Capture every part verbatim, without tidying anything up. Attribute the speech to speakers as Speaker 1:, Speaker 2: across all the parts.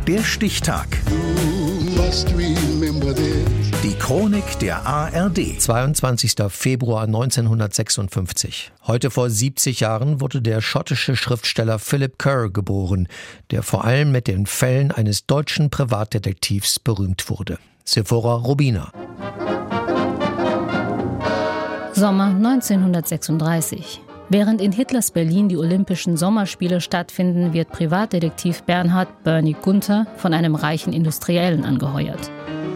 Speaker 1: Der Stichtag. Die Chronik der A R D.
Speaker 2: zweiundzwanzigster Februar neunzehnhundertsechsundfünfzig. Heute vor siebzig Jahren wurde der schottische Schriftsteller Philip Kerr geboren, der vor allem mit den Fällen eines deutschen Privatdetektivs berühmt wurde. Sephora Robina.
Speaker 3: Sommer neunzehnhundertsechsunddreißig. Während in Hitlers Berlin die Olympischen Sommerspiele stattfinden, wird Privatdetektiv Bernhard Bernie Gunther von einem reichen Industriellen angeheuert.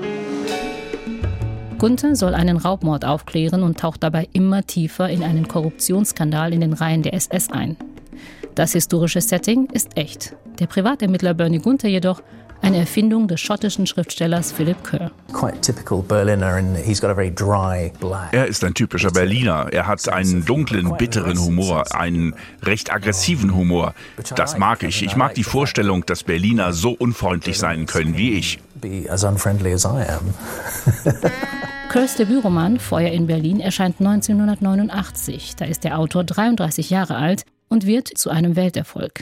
Speaker 3: Gunther soll einen Raubmord aufklären und taucht dabei immer tiefer in einen Korruptionsskandal in den Reihen der S S ein. Das historische Setting ist echt. Der Privatermittler Bernie Gunther jedoch eine Erfindung des schottischen Schriftstellers Philip Kerr.
Speaker 4: Er ist ein typischer Berliner. Er hat einen dunklen, bitteren Humor, einen recht aggressiven Humor. Das mag ich. Ich mag die Vorstellung, dass Berliner so unfreundlich sein können wie ich.
Speaker 3: Kerrs Debütroman Feuer in Berlin erscheint neunzehnhundertneunundachtzig. Da ist der Autor dreiunddreißig Jahre alt und wird zu einem Welterfolg.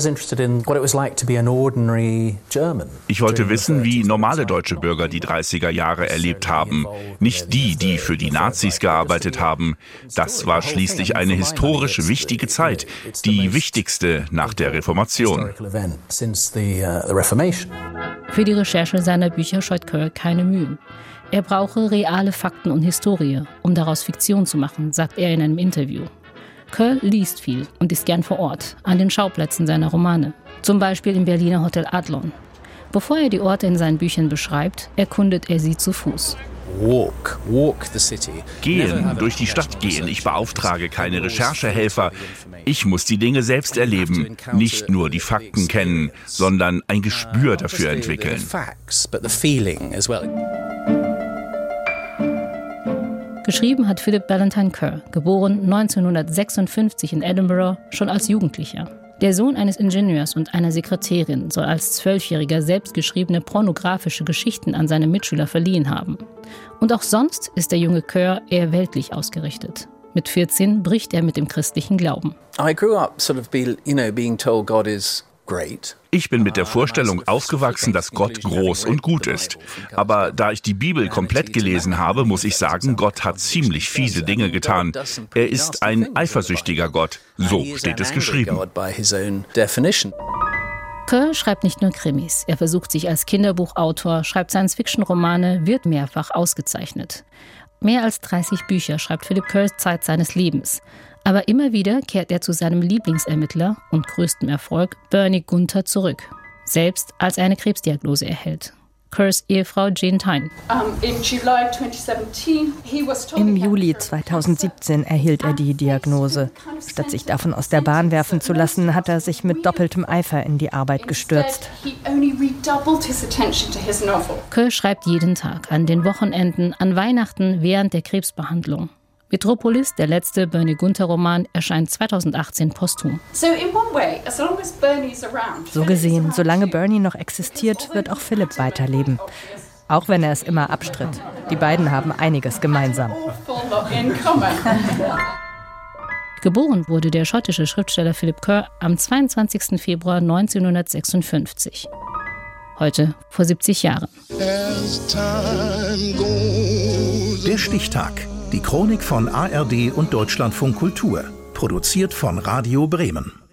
Speaker 4: Ich wollte wissen, wie normale deutsche Bürger die dreißiger Jahre erlebt haben. Nicht die, die für die Nazis gearbeitet haben. Das war schließlich eine historisch wichtige Zeit, die wichtigste nach der Reformation.
Speaker 3: Für die Recherche seiner Bücher scheut Kerr keine Mühen. Er brauche reale Fakten und Historie, um daraus Fiktion zu machen, sagt er in einem Interview. Kerr liest viel und ist gern vor Ort, an den Schauplätzen seiner Romane. Zum Beispiel im Berliner Hotel Adlon. Bevor er die Orte in seinen Büchern beschreibt, erkundet er sie zu Fuß.
Speaker 4: Walk, walk the city. Gehen, durch die Stadt gehen. Ich beauftrage keine Recherchehelfer. Ich muss die Dinge selbst erleben, nicht nur die Fakten kennen, sondern ein Gespür dafür entwickeln.
Speaker 3: Geschrieben hat Philip Valentine Kerr, geboren neunzehnhundertsechsundfünfzig in Edinburgh, schon als Jugendlicher. Der Sohn eines Ingenieurs und einer Sekretärin soll als Zwölfjähriger selbstgeschriebene pornografische Geschichten an seine Mitschüler verliehen haben. Und auch sonst ist der junge Kerr eher weltlich ausgerichtet. Mit vierzehn bricht er mit dem christlichen Glauben.
Speaker 5: I grew up sort of be, you know, being told God is great.
Speaker 4: Ich bin mit der Vorstellung aufgewachsen, dass Gott groß und gut ist. Aber da ich die Bibel komplett gelesen habe, muss ich sagen, Gott hat ziemlich fiese Dinge getan. Er ist ein eifersüchtiger Gott. So steht es geschrieben.
Speaker 3: Kerr schreibt nicht nur Krimis. Er versucht sich als Kinderbuchautor, schreibt Science-Fiction-Romane, wird mehrfach ausgezeichnet. Mehr als dreißig Bücher schreibt Philip Kerr Zeit seines Lebens. Aber immer wieder kehrt er zu seinem Lieblingsermittler und größtem Erfolg Bernie Gunther zurück. Selbst als er eine Krebsdiagnose erhält. Kerrs Ehefrau Jean Tyne.
Speaker 6: Im Juli zweitausendsiebzehn erhielt er die Diagnose. Statt sich davon aus der Bahn werfen zu lassen, hat er sich mit doppeltem Eifer in die Arbeit gestürzt.
Speaker 3: Kerr schreibt jeden Tag, an den Wochenenden, an Weihnachten, während der Krebsbehandlung. Metropolis, der letzte Bernie Gunther-Roman, erscheint zweitausendachtzehn posthum.
Speaker 6: So gesehen, solange Bernie noch existiert, wird auch Philip weiterleben. Auch wenn er es immer abstritt. Die beiden haben einiges gemeinsam.
Speaker 3: Geboren wurde der schottische Schriftsteller Philip Kerr am zweiundzwanzigsten Februar neunzehnhundertsechsundfünfzig. Heute vor siebzig Jahren.
Speaker 1: Der Stichtag. Die Chronik von A R D und Deutschlandfunk Kultur. Produziert von Radio Bremen.